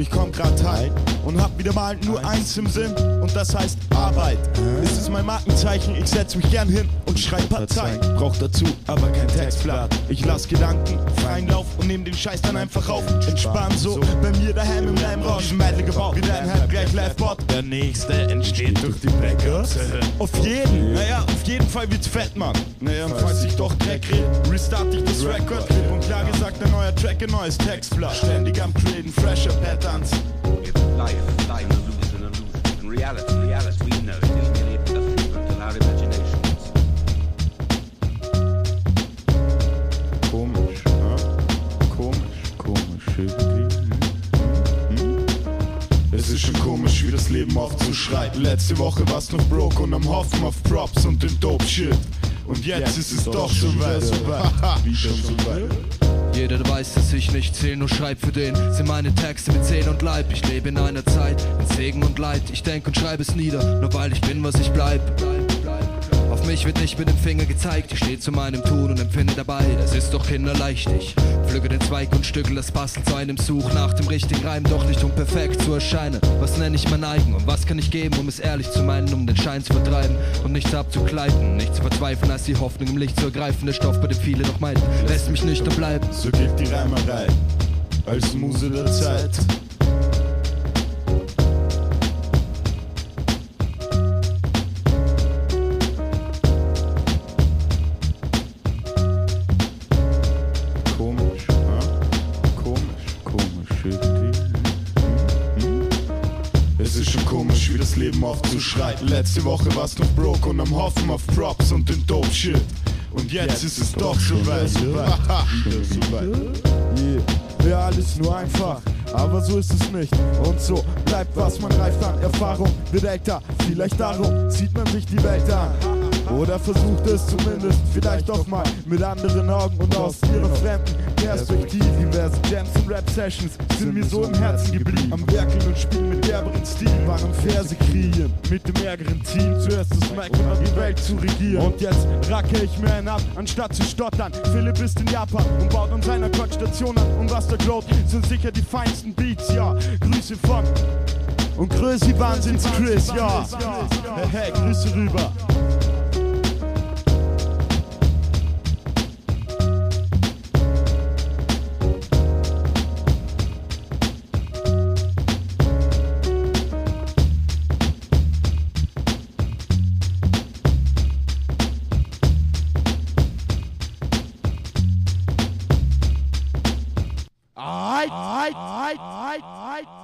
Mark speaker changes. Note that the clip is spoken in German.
Speaker 1: ich komm grad heim und hab wieder mal nur eins im Sinn und das heißt Arbeit. Es ist mein Markenzeichen, ich setz mich gern hin und schreib Partei. Brauch dazu aber kein Textblatt. Ich lass Gedanken freien Lauf und nehm den Scheiß dann einfach auf. Entspann so, bei mir daheim im Leimrausch. Mädel gebaut, wieder ein halb gleich Livebot. Der nächste entsteht durch die Backups. Auf jeden Fall wird's fett, Mann. Naja, und falls ich doch Dreck red, restart ich das Record. Klipp und klar gesagt, ein neuer Track, ein neues Textblatt. Ständig am Createn, fresher Patterns.
Speaker 2: Life, an illusion. And reality, we know it is merely a figment of our imaginations.
Speaker 1: Komisch, ne? Komisch irgendwie. Es ist schon komisch, wie das Leben oft so schreit. Letzte Woche war's noch broke und am Hoffen auf Props und den Dope-Shit. Und jetzt ist es doch schon weit. Wie schon so weit.
Speaker 3: Jeder weiß, dass ich nicht zähl, nur schreib für den. Sind meine Texte mit Seele und Leib. Ich lebe in einer Zeit, in Segen und Leid. Ich denk und schreibe es nieder, nur weil ich bin, was ich bleib. Auf mich wird nicht mit dem Finger gezeigt. Ich steh zu meinem Tun und empfinde dabei, das ist doch kinderleicht. Ich pflücke den Zweig und stückel das Basteln zu einem Such nach dem richtigen Reim, doch nicht um perfekt zu erscheinen. Was nenne ich mein eigen und was kann ich geben, um es ehrlich zu meinen, um den Schein zu vertreiben und nichts abzugleiten, nicht zu verzweifeln, als die Hoffnung im Licht zu ergreifen. Der Stoff, bei dem viele noch meinten, lässt mich nüchtern bleiben.
Speaker 1: So gilt die Reimerei als Muse der Zeit. Es ist schon komisch, wie das Leben oft so schreit. Letzte Woche war's noch broke und am Hoffen auf Props und den Dope-Shit. Und jetzt ist es doch schon weit. Ja, alles nur einfach, aber so ist es nicht. Und so bleibt was, man reift an Erfahrung, wird älter, vielleicht darum zieht man sich die Welt an. Oder versucht es zumindest, vielleicht doch mal mit anderen Augen und aus ihrer fremden Perspektive. Diverse Jams und Rap-Sessions sind mir so im Herzen geblieben. Am Werkeln und Spielen mit derberen Stil, waren Verse kreieren. Mit dem ärgeren Team, zuerst das Mic und dann die Welt zu regieren. Und jetzt racke ich mir einen ab, anstatt zu stottern. Philipp ist in Japan und baut an seiner Coach-Station an. Und was da glaubt, sind sicher die feinsten Beats, ja. Grüße von und Größi Wahnsinns Chris, ja. Hey, Grüße rüber. Aight.